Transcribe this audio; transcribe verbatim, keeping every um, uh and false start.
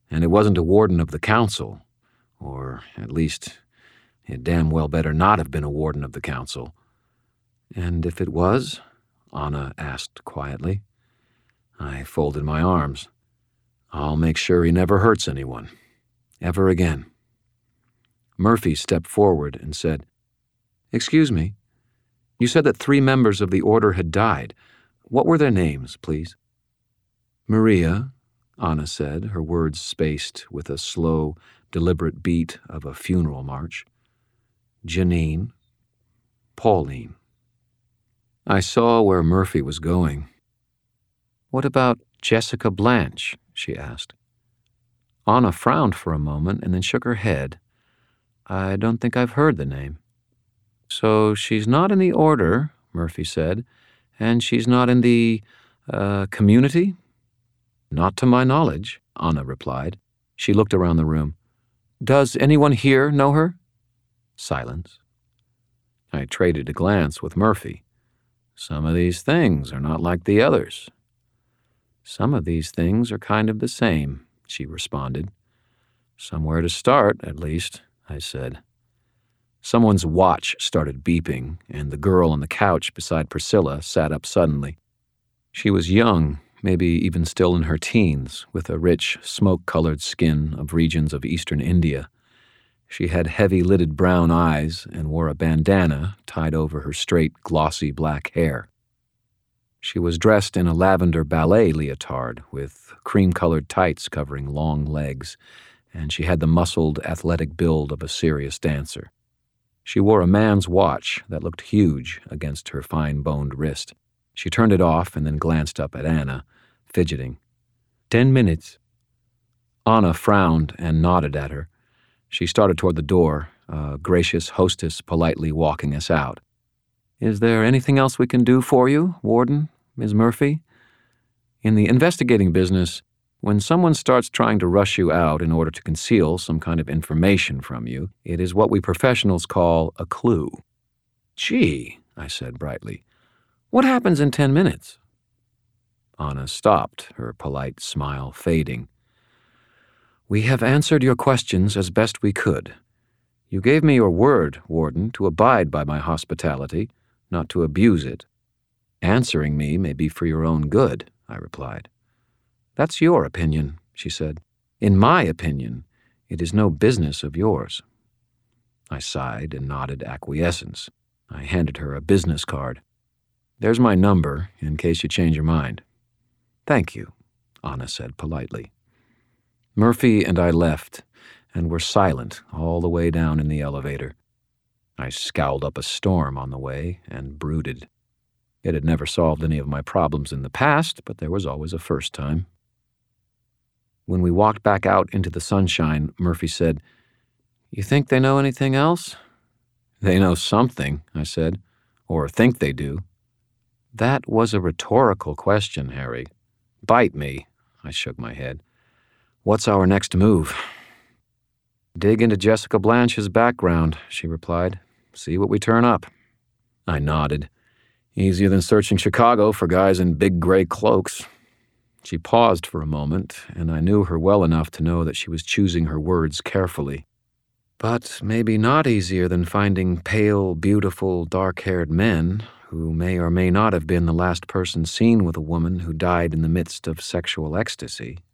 And it wasn't a warden of the council, or at least it damn well better not have been a warden of the council. And if it was? Anna asked quietly. I folded my arms. I'll make sure he never hurts anyone. Ever again. Murphy stepped forward and said, Excuse me. You said that three members of the order had died. What were their names, please? Maria, Anna said, her words spaced with a slow, deliberate beat of a funeral march. Janine. Pauline. I saw where Murphy was going. What about Jessica Blanche? She asked. Anna frowned for a moment and then shook her head. I don't think I've heard the name. So she's not in the order, Murphy said, and she's not in the, uh, community? Not to my knowledge, Anna replied. She looked around the room. Does anyone here know her? Silence. I traded a glance with Murphy. Some of these things are not like the others. Some of these things are kind of the same, she responded. Somewhere to start, at least, I said. Someone's watch started beeping, and the girl on the couch beside Priscilla sat up suddenly. She was young, maybe even still in her teens, with a rich, smoke-colored skin of regions of eastern India. She had heavy-lidded brown eyes and wore a bandana tied over her straight, glossy black hair. She was dressed in a lavender ballet leotard with cream-colored tights covering long legs, and she had the muscled, athletic build of a serious dancer. She wore a man's watch that looked huge against her fine-boned wrist. She turned it off and then glanced up at Anna, fidgeting. Ten minutes. Anna frowned and nodded at her. She started toward the door, a gracious hostess politely walking us out. Is there anything else we can do for you, Warden, Miz Murphy? In the investigating business, when someone starts trying to rush you out in order to conceal some kind of information from you, it is what we professionals call a clue. Gee, I said brightly, what happens in ten minutes? Anna stopped, her polite smile fading. We have answered your questions as best we could. You gave me your word, Warden, to abide by my hospitality, not to abuse it. Answering me may be for your own good, I replied. That's your opinion, she said. In my opinion, it is no business of yours. I sighed and nodded acquiescence. I handed her a business card. There's my number, in case you change your mind. Thank you, Anna said politely. Murphy and I left, and were silent all the way down in the elevator. I scowled up a storm on the way and brooded. It had never solved any of my problems in the past, but there was always a first time. When we walked back out into the sunshine, Murphy said, You think they know anything else? They know something, I said, or think they do. That was a rhetorical question, Harry. Bite me, I shook my head. What's our next move? Dig into Jessica Blanche's background, she replied. See what we turn up. I nodded. Easier than searching Chicago for guys in big gray cloaks. She paused for a moment, and I knew her well enough to know that she was choosing her words carefully. But maybe not easier than finding pale, beautiful, dark-haired men who may or may not have been the last person seen with a woman who died in the midst of sexual ecstasy.